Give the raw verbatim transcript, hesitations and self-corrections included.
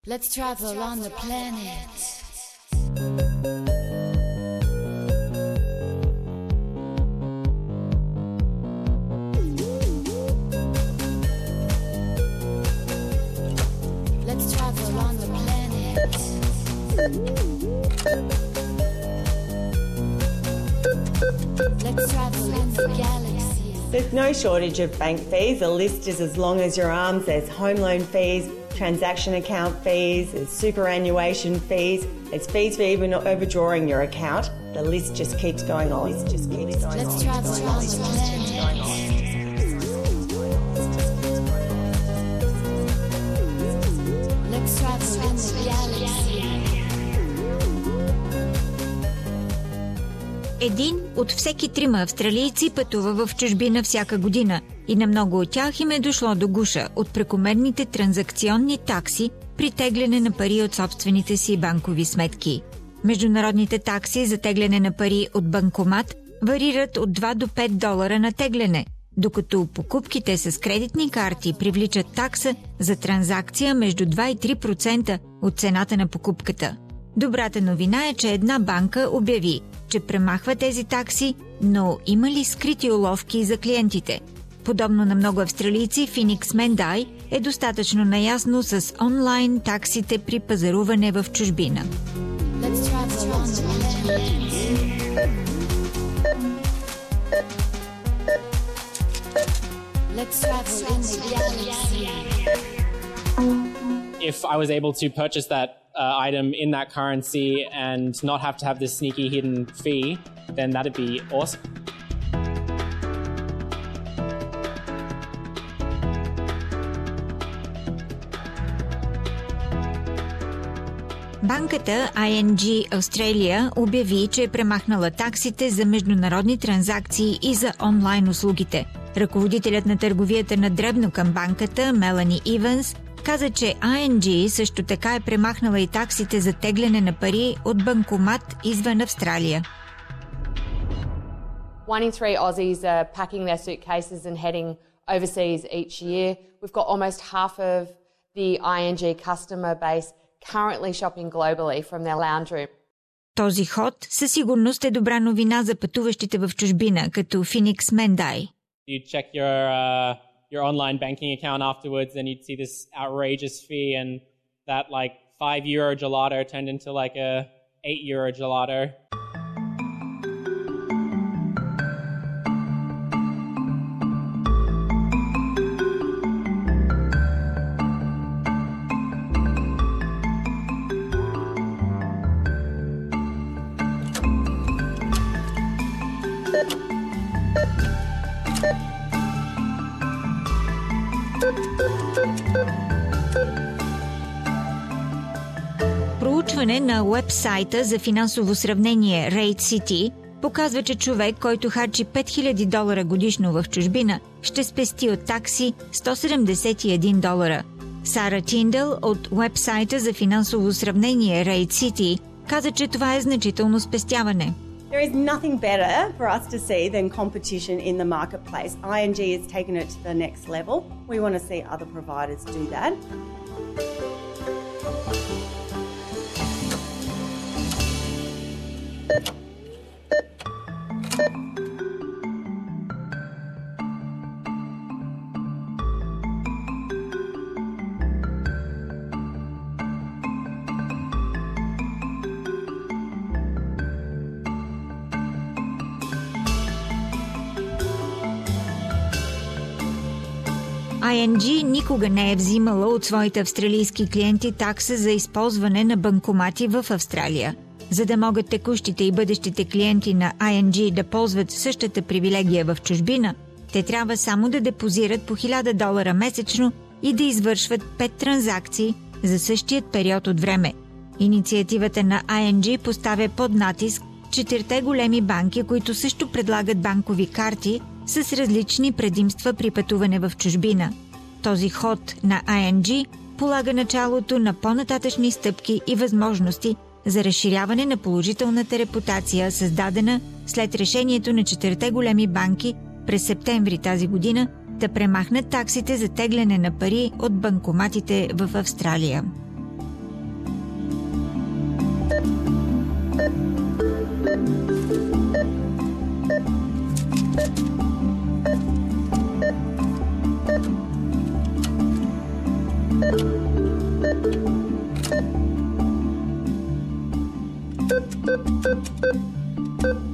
Let's travel on the planet. Let's travel on the planet. Let's travel in the galaxy. There's no shortage of bank fees. The list is as long as your arms. There's home loan fees, transaction account fees, there's superannuation fees, there's fees for even overdrawing your account. The list just keeps going on. It just keeps going Let's on. travel on the planet. Let's travel in the galaxy. Един от всеки трима австралийци пътува в чужбина всяка година и на много от тях им е дошло до гуша от прекомерните транзакционни такси при тегляне на пари от собствените си банкови сметки. Международните такси за тегляне на пари от банкомат варират от два до пет долара на тегляне, докато покупките с кредитни карти привличат такса за транзакция между два и три процента от цената на покупката. Добрата новина е, че една банка обяви, че премахва тези такси, но има ли скрити уловки за клиентите? Подобно на много австралийци, Феникс Мендай е достатъчно наясно с онлайн таксите при пазаруване в чужбина. Let's travel on the planet. Let's travel in the galaxy. If I was able to purchase that uh, item in that currency and not have to have this sneaky hidden fee, then that'd be awesome. Банката ай ен джи Australia обяви, че е премахнала таксите за международни транзакции и за онлайн услугите. Ръководителят на търговията на дребно към банката, Мелани Иванс, каза, че ай ен джи също така е премахнала и таксите за тегляне на пари от банкомат извън Австралия. One in three Aussies are packing their suitcases and heading overseas each year. We've got almost half of the ай ен джи customer base currently shopping globally from their lounge room. Този ход със сигурност е добра новина за пътуващите в чужбина, като Феникс Мендай. You check your uh, your online banking account afterwards, and you'd see this outrageous fee, and that like five euro gelato turned into like a eight euro gelato. Проучване на уебсайта за финансово сравнение Rate City показва, че човек, който харчи пет хиляди долара годишно в чужбина, ще спести от такси сто седемдесет и един долара. Сара Тиндъл от уебсайта за финансово сравнение Rate City каза, че това е значително спестяване. There is nothing better for us to see than competition in the marketplace. ай ен джи has taken it to the next level. We want to see other providers do that. ай ен джи никога не е взимала от своите австралийски клиенти такса за използване на банкомати в Австралия. За да могат текущите и бъдещите клиенти на ай ен джи да ползват същата привилегия в чужбина, те трябва само да депозират по хиляда долара месечно и да извършват пет транзакции за същият период от време. Инициативата на ай ен джи поставя под натиск четирите големи банки, които също предлагат банкови карти с различни предимства при пътуване в чужбина. Този ход на ай ен джи полага началото на по-нататъчни стъпки и възможности за разширяване на положителната репутация, създадена след решението на четирите големи банки през септември тази година да премахнат таксите за тегляне на пари от банкоматите в Австралия. Thank you.